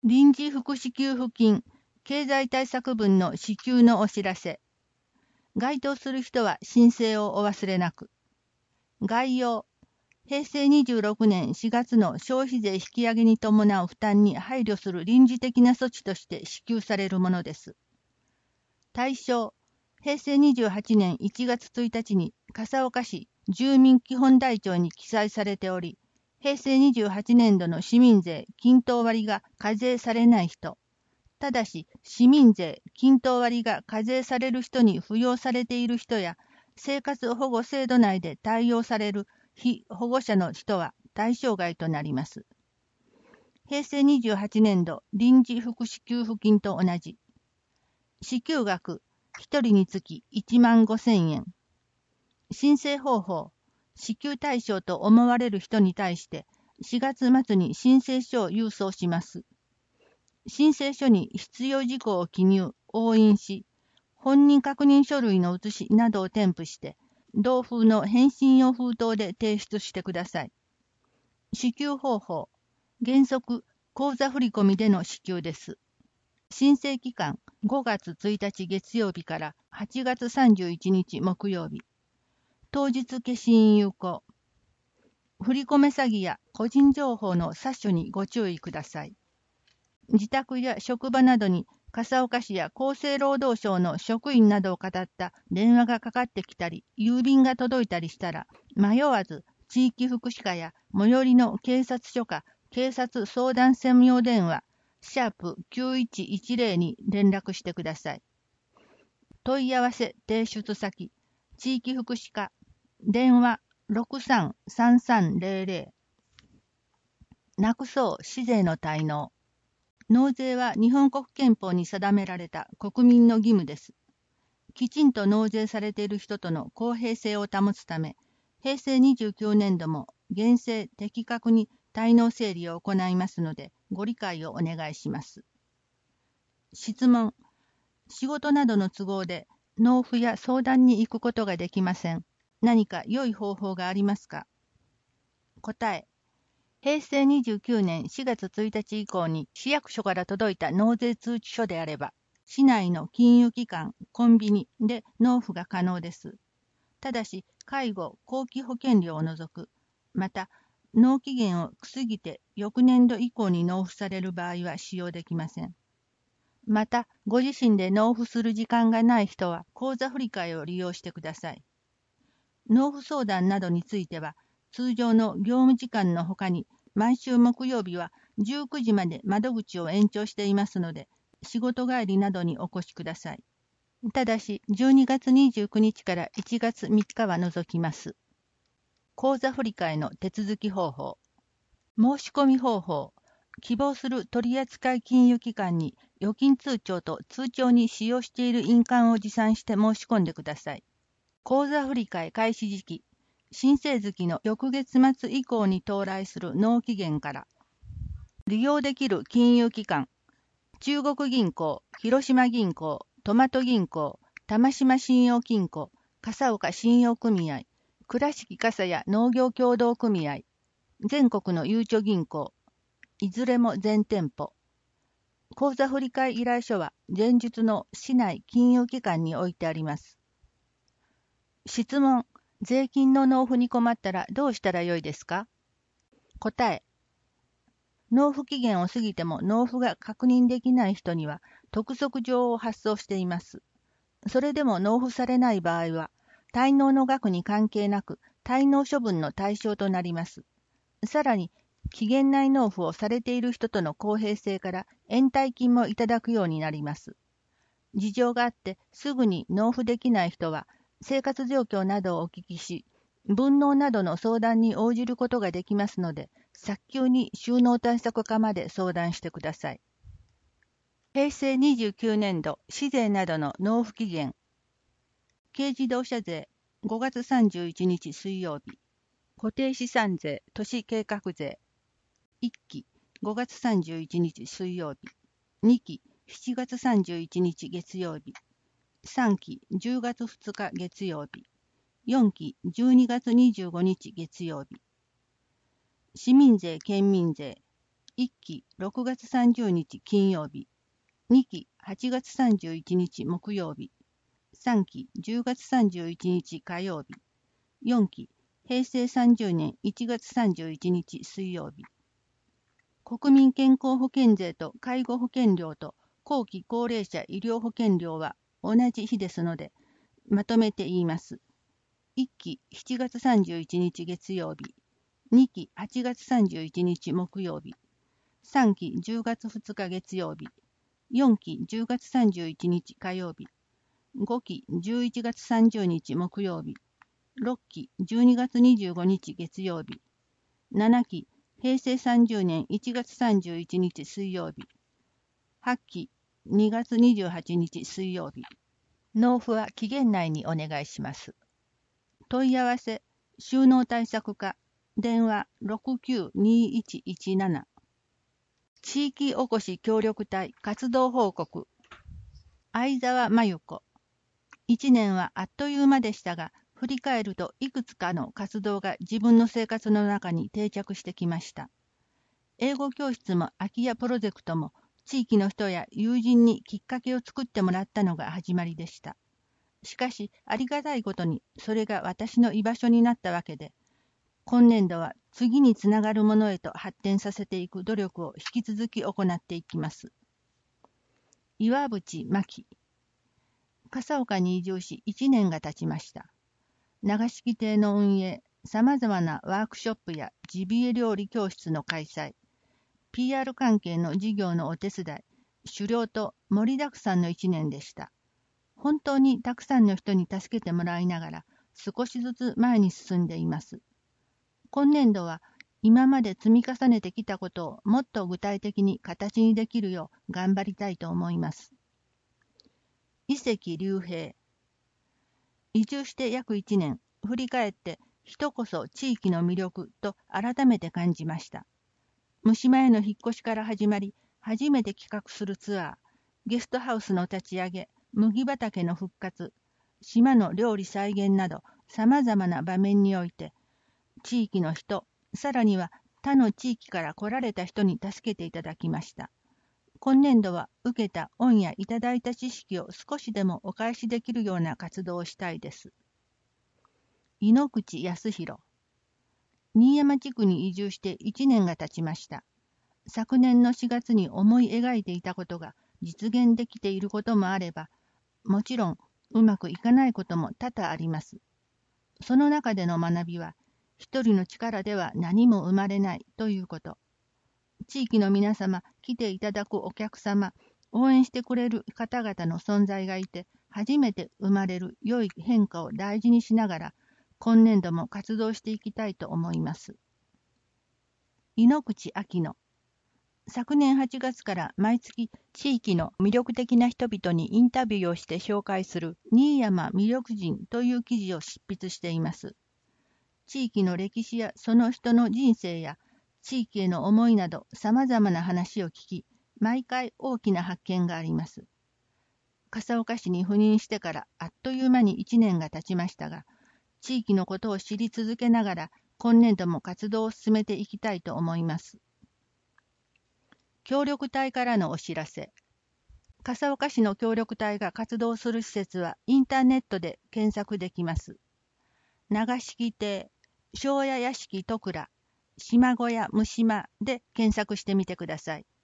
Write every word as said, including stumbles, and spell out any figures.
臨時福祉給付金、経済対策分の支給のお知らせ。該当する人は申請をお忘れなく。概要。へいせいにじゅうろくねんしがつの消費税引き上げに伴う負担に配慮する臨時的な措置として支給されるものです。対象。へいせいにじゅうはちねんいちがつついたちに笠岡市住民基本台帳に記載されており、へいせいにじゅうはちねんどの市民税均等割が課税されない人、ただし市民税均等割が課税される人に扶養されている人や、生活保護制度内で対応される被保護者の人は対象外となります。へいせいにじゅうはちねんど臨時福祉給付金と同じ。支給額ひとりにつきいちまんごせんえん。申請方法。支給対象と思われる人に対してしがつまつに申請書を郵送します。申請書に必要事項を記入、押印し、本人確認書類の写しなどを添付して、同封の返信用封筒で提出してください。支給方法。原則、口座振込での支給です。申請期間、ごがつついたち月曜日からはちがつさんじゅういちにち木曜日。当日消印有効。振込詐欺や個人情報の詐取にご注意ください。自宅や職場などに笠岡市や厚生労働省の職員などをかたった電話がかかってきたり、郵便が届いたりしたら、迷わず地域福祉課や最寄りの警察署か警察相談専用電話、シャープきゅういちいちゼロに連絡してください。問い合わせ提出先、地域福祉課、電話ろくさんさんさんゼロゼロ。なくそう市税の滞納。納税は日本国憲法に定められた国民の義務です。きちんと納税されている人との公平性を保つため、へいせいにじゅうきゅうねんども厳正的確に滞納整理を行いますので、ご理解をお願いします。質問。仕事などの都合で納付や相談に行くことができません。何か良い方法がありますか？答え。へいせいにじゅうきゅうねんしがつついたち以降に市役所から届いた納税通知書であれば、市内の金融機関、コンビニで納付が可能です。ただし、介護・後期保険料を除く、また、納期限を過ぎて翌年度以降に納付される場合は使用できません。また、ご自身で納付する時間がない人は、口座振替を利用してください。納付相談などについては、通常の業務時間のほかに、毎週木曜日はじゅうくじまで窓口を延長していますので、仕事帰りなどにお越しください。ただし、じゅうにがつにじゅうくにちからいちがつみっかは除きます。口座振替の手続き方法。申し込み方法。希望する取扱金融機関に預金通帳と通帳に使用している印鑑を持参して申し込んでください。口座振替開始時期。申請月の翌月末以降に到来する納期限から。利用できる金融機関。中国銀行、広島銀行、トマト銀行、玉島信用金庫、笠岡信用組合、倉敷笠谷農業協同組合、全国のゆうちょ銀行、いずれも全店舗。口座振替依頼書は前述の市内金融機関に置いてあります。質問。税金の納付に困ったらどうしたらよいですか？答え。納付期限を過ぎても納付が確認できない人には督促状を発送しています。それでも納付されない場合は、滞納の額に関係なく滞納処分の対象となります。さらに、期限内納付をされている人との公平性から延滞金もいただくようになります。事情があってすぐに納付できない人は、生活状況などをお聞きし、分納などの相談に応じることができますので、早急に収納対策課まで相談してください。へいせいにじゅうきゅうねんど市税などの納付期限。軽自動車税ごがつさんじゅういちにち水曜日。固定資産税都市計画税。いっきごがつさんじゅういちにち水曜日。にきしちがつさんじゅういちにち月曜日。さんきじゅうがつふつか月曜日。よんきじゅうにがつにじゅうごにち月曜日。市民税・県民税。 いっきろくがつさんじゅうにち金曜日、にきはちがつさんじゅういちにち木曜日、さんきじゅうがつさんじゅういちにち火曜日、よんきへいせいさんじゅうねんいちがつさんじゅういちにち水曜日。国民健康保険税と介護保険料と後期高齢者医療保険料は同じ日ですので、まとめて言います。いっきしちがつさんじゅういちにち月曜日、にきはちがつさんじゅういちにち木曜日、さんきじゅうがつふつか月曜日、よんきじゅうがつさんじゅういちにち火曜日、ごきじゅういちがつさんじゅうにち木曜日、ろっきじゅうにがつにじゅうごにち月曜日、ななきへいせいさんじゅうねんいちがつさんじゅういちにち水曜日、はっきにがつにじゅうはちにち水曜日。納付は期限内にお願いします。問い合わせ、収納対策課、電話 ろくきゅうにいちいちなな。地域おこし協力隊活動報告。相沢真由子。一年はあっという間でしたが、振り返るといくつかの活動が自分の生活の中に定着してきました。英語教室も空き家プロジェクトも地域の人や友人にきっかけを作ってもらったのが始まりでした。しかしありがたいことにそれが私の居場所になったわけで、今年度は次につながるものへと発展させていく努力を引き続き行っていきます。岩渕真希。笠岡に移住しいちねんが経ちました。長敷亭の運営、さまざまなワークショップやジビエ料理教室の開催、ピーアール 関係の事業のお手伝い、狩猟と盛りだくさんのいちねんでした。本当にたくさんの人に助けてもらいながら少しずつ前に進んでいます。今年度は今まで積み重ねてきたことをもっと具体的に形にできるよう頑張りたいと思います。伊関隆平。移住して約いちねん、振り返って人こそ地域の魅力と改めて感じました。三島への引っ越しから始まり、初めて企画するツアー、ゲストハウスの立ち上げ、麦畑の復活、島の料理再現など、さまざまな場面において、地域の人、さらには他の地域から来られた人に助けていただきました。今年度は受けた恩やいただいた知識を少しでもお返しできるような活動をしたいです。井ノ口康弘。新山地区に移住していちねんが経ちました。昨年のしがつに思い描いていたことが実現できていることもあれば、もちろんうまくいかないことも多々あります。その中での学びは、一人の力では何も生まれないということ。地域の皆様、来ていただくお客様、応援してくれる方々の存在がいて、初めて生まれる良い変化を大事にしながら、今年度も活動していきたいと思います。井ノ口秋乃。昨年はちがつから毎月地域の魅力的な人々にインタビューをして紹介する新山魅力人という記事を執筆しています。地域の歴史やその人の人生や地域への思いなど様々な話を聞き、毎回大きな発見があります。笠岡市に赴任してからあっという間にいちねんが経ちましたが、地域のことを知り続けながら今年度も活動を進めていきたいと思います。協力隊からのお知らせ。笠岡市の協力隊が活動する施設はインターネットで検索できます。長敷亭、庄屋屋敷戸倉、島小屋むしまで検索してみてください。